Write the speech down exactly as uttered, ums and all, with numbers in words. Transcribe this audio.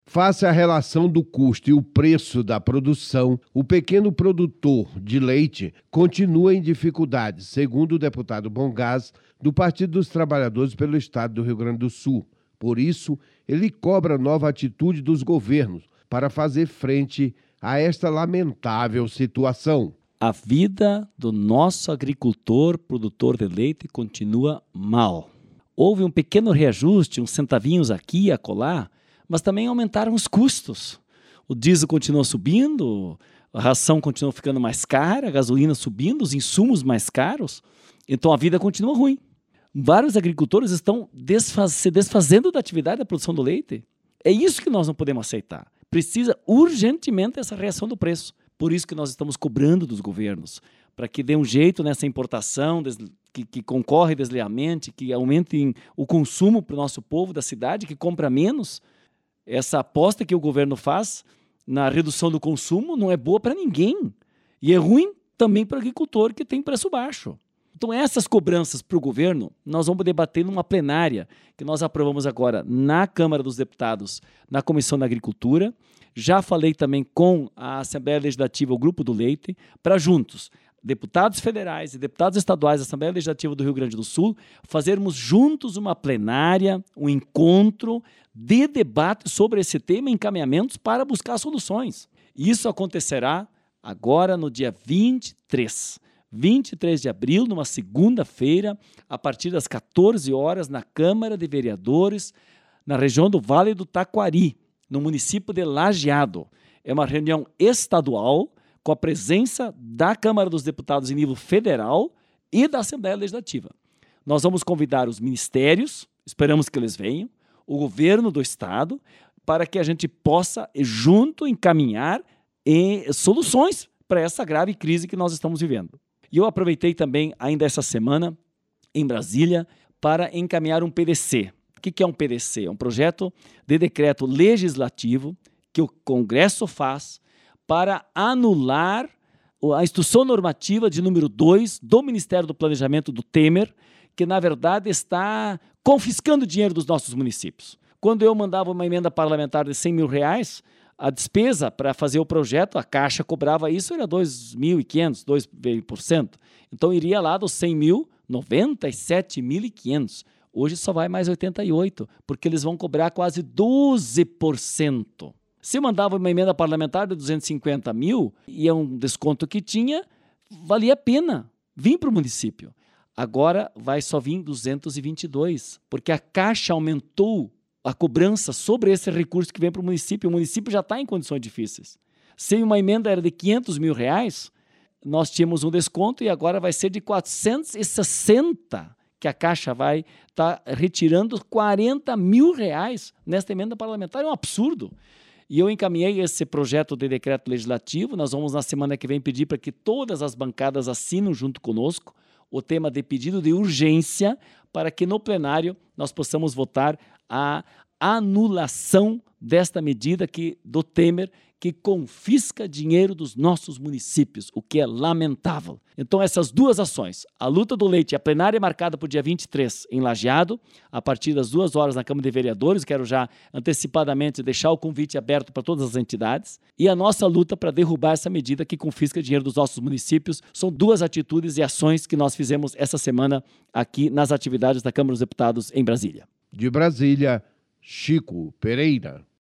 Face à relação do custo e o preço da produção, o pequeno produtor de leite continua em dificuldades, segundo o deputado Bongás, do Partido dos Trabalhadores pelo Estado do Rio Grande do Sul. Por isso, ele cobra nova atitude dos governos para fazer frente a esta lamentável situação. A vida do nosso agricultor, produtor de leite, continua mal. Houve um pequeno reajuste, uns centavinhos aqui e acolá, mas também aumentaram os custos. O diesel continua subindo, a ração continua ficando mais cara, a gasolina subindo, os insumos mais caros. Então a vida continua ruim. Vários agricultores estão desfaz- se desfazendo da atividade da produção do leite. É isso que nós não podemos aceitar. Precisa urgentemente essa reação do preço. Por isso que nós estamos cobrando dos governos, para que dê um jeito nessa importação, des- que, que concorre deslealmente, que aumente o consumo para o nosso povo da cidade, que compra menos. Essa aposta que o governo faz na redução do consumo não é boa para ninguém. E é ruim também para o agricultor, que tem preço baixo. Então, essas cobranças para o governo, nós vamos debater numa plenária que nós aprovamos agora na Câmara dos Deputados, na Comissão da Agricultura. Já falei também com a Assembleia Legislativa, o Grupo do Leite, para juntos, deputados federais e deputados estaduais da Assembleia Legislativa do Rio Grande do Sul, fazermos juntos uma plenária, um encontro de debate sobre esse tema e encaminhamentos para buscar soluções. Isso acontecerá agora no dia vinte e três. vinte e três de abril, numa segunda-feira, a partir das quatorze horas, na Câmara de Vereadores, na região do Vale do Taquari, no município de Lajeado. É uma reunião estadual, com a presença da Câmara dos Deputados em nível federal e da Assembleia Legislativa. Nós vamos convidar os ministérios, esperamos que eles venham, o governo do Estado, para que a gente possa, junto, encaminhar eh, soluções para essa grave crise que nós estamos vivendo. E eu aproveitei também, ainda essa semana, em Brasília, para encaminhar um P D C. O que é um P D C? É um projeto de decreto legislativo que o Congresso faz para anular a instrução normativa de número dois do Ministério do Planejamento do Temer, que, na verdade, está confiscando dinheiro dos nossos municípios. Quando eu mandava uma emenda parlamentar de cem mil reais, a despesa para fazer o projeto, a Caixa cobrava isso, era dois mil e quinhentos, dois por cento. Então, iria lá dos cem mil, noventa e sete mil e quinhentos. Hoje só vai mais oitenta e oito, porque eles vão cobrar quase doze por cento. Se eu mandava uma emenda parlamentar de duzentos e cinquenta mil, e é um desconto que tinha, valia a pena vir para o município. Agora vai só vir duzentos e vinte e dois, porque a Caixa aumentou a cobrança sobre esse recurso que vem para o município. O município já está em condições difíceis. Se uma emenda era de quinhentos mil reais, nós tínhamos um desconto e agora vai ser de quatrocentos e sessenta, que a Caixa vai estar tá retirando quarenta mil reais nesta emenda parlamentar. É um absurdo. E eu encaminhei esse projeto de decreto legislativo. Nós vamos, na semana que vem, pedir para que todas as bancadas assinam junto conosco o tema de pedido de urgência para que no plenário nós possamos votar a anulação desta medida que, do Temer, que confisca dinheiro dos nossos municípios, o que é lamentável. Então, essas duas ações, a luta do leite, a plenária é marcada para o dia vinte e três em Lajeado, a partir das duas horas na Câmara de Vereadores. Quero já antecipadamente deixar o convite aberto para todas as entidades. E a nossa luta para derrubar essa medida que confisca dinheiro dos nossos municípios. São duas atitudes e ações que nós fizemos essa semana aqui nas atividades da Câmara dos Deputados em Brasília. De Brasília, Chico Pereira.